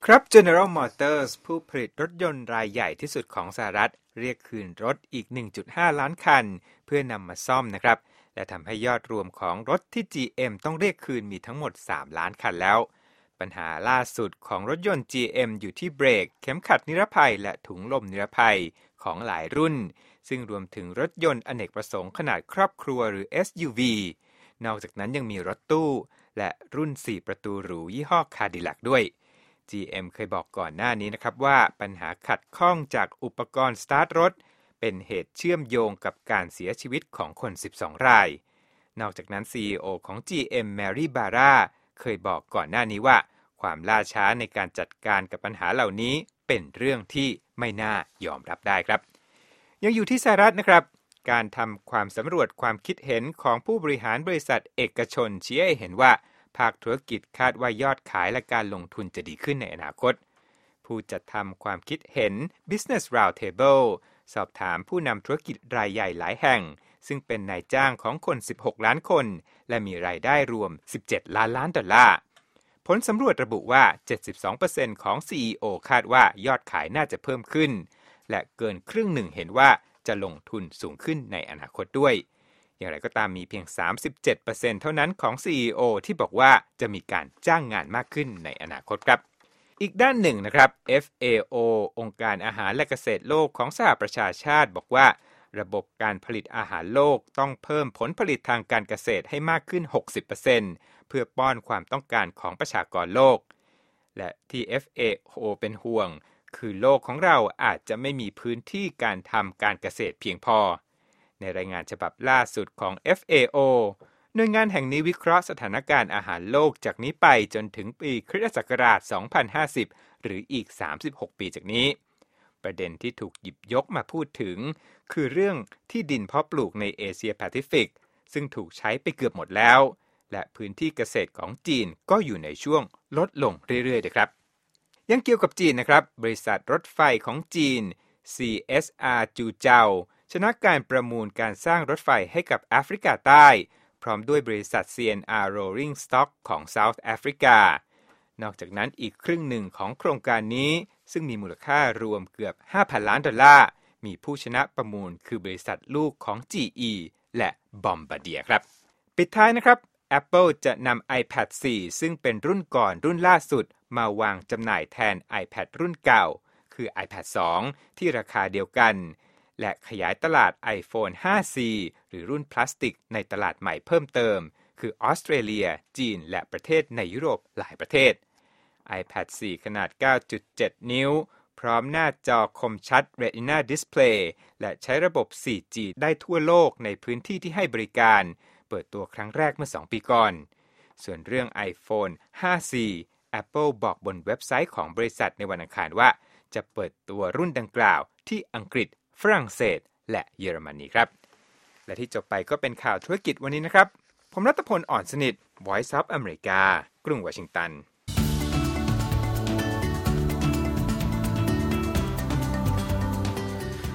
ครับ General Motors ผู้ผลิตรถยนต์รายใหญ่ที่สุดของสหรัฐเรียกคืนรถอีก 1.5 ล้านคันเพื่อนำมาซ่อมนะครับและทำให้ยอดรวมของรถที่ GM ต้องเรียกคืนมีทั้งหมด 3 ล้านคันแล้วปัญหาล่าสุดของรถยนต์ GM อยู่ที่เบรกเข็มขัดนิรภัยและถุงลมนิรภัยของหลายรุ่นซึ่งรวมถึงรถยนต์อเนกประสงค์ขนาดครอบครัวหรือ SUV นอกจากนั้นยังมีรถตู้และรุ่น 4 ประตูหรูยี่ห้อ Cadillac ด้วยGM เคยบอกก่อนหน้านี้นะครับว่าปัญหาขัดข้องจากอุปกรณ์สตาร์ทรถเป็นเหตุเชื่อมโยงกับการเสียชีวิตของคน12รายนอกจากนั้น CEO ของ GM Mary Barra เคยบอกก่อนหน้านี้ว่าความล่าช้าในการจัดการกับปัญหาเหล่านี้เป็นเรื่องที่ไม่น่ายอมรับได้ครับยังอยู่ที่สหรัฐนะครับการทำความสำรวจความคิดเห็นของผู้บริหารบริษัทเอกชนชี้ให้เห็นว่าภาคธุรกิจคาดว่ายอดขายและการลงทุนจะดีขึ้นในอนาคตผู้จัดทำความคิดเห็น Business Roundtable สอบถามผู้นำธุรกิจรายใหญ่หลายแห่งซึ่งเป็นนายจ้างของคน16ล้านคนและมีรายได้รวม17ล้านล้านดอลลาร์ผลสำรวจระบุว่า 72% ของ CEO คาดว่ายอดขายน่าจะเพิ่มขึ้นและเกินครึ่งหนึ่งเห็นว่าจะลงทุนสูงขึ้นในอนาคตด้วยอย่างไรก็ตามมีเพียง 37% เท่านั้นของ CEO ที่บอกว่าจะมีการจ้างงานมากขึ้นในอนาคตครับอีกด้านหนึ่งนะครับ FAO องค์การอาหารและเกษตรโลกของสหประชาชาติบอกว่าระบบการผลิตอาหารโลกต้องเพิ่มผลผลิตทางการเกษตรให้มากขึ้น 60% เพื่อป้อนความต้องการของประชากรโลกและที่ FAO เป็นห่วงคือโลกของเราอาจจะไม่มีพื้นที่การทำการเกษตรเพียงพอในรายงานฉบับล่าสุดของ FAO หน่วยงานแห่งนี้วิเคราะห์สถานการณ์อาหารโลกจากนี้ไปจนถึงปีคริสตศักราช 2050 หรืออีก 36 ปีจากนี้ประเด็นที่ถูกหยิบยกมาพูดถึงคือเรื่องที่ดินเพาะปลูกในเอเชียแปซิฟิกซึ่งถูกใช้ไปเกือบหมดแล้วและพื้นที่เกษตรของจีนก็อยู่ในช่วงลดลงเรื่อยๆนะครับยังเกี่ยวกับจีนนะครับบริษัทรถไฟของจีน CSR จูเจ้าชนะการประมูลการสร้างรถไฟให้กับแอฟริกาใต้พร้อมด้วยบริษัท CNR Rolling Stock ของ South Africa นอกจากนั้นอีกครึ่งหนึ่งของโครงการนี้ซึ่งมีมูลค่ารวมเกือบ 5,000 ล้านดอลลาร์มีผู้ชนะประมูลคือบริษัทลูกของ GE และ Bombardier ครับปิดท้ายนะครับ Apple จะนำ iPad 4 ซึ่งเป็นรุ่นก่อนรุ่นล่าสุดมาวางจำหน่ายแทน iPad รุ่นเก่าคือ iPad 2 ที่ราคาเดียวกันและขยายตลาด iPhone 5C หรือรุ่นพลาสติกในตลาดใหม่เพิ่มเติมคือออสเตรเลียจีนและประเทศในยุโรปหลายประเทศ iPad 4 ขนาด 9.7 นิ้วพร้อมหน้าจอคมชัด Retina Display และใช้ระบบ 4G ได้ทั่วโลกในพื้นที่ที่ให้บริการเปิดตัวครั้งแรกเมื่อ2 ปีก่อนส่วนเรื่อง iPhone 5C Apple บอกบนเว็บไซต์ของบริษัทในวันอังคารว่าจะเปิดตัวรุ่นดังกล่าวที่อังกฤษฝรั่งเศสและเยอรมนีครับและที่จบไปก็เป็นข่าวธุรกิจวันนี้นะครับผมรัตพล อ่อนสนิท Voice of America กรุงวอชิงตัน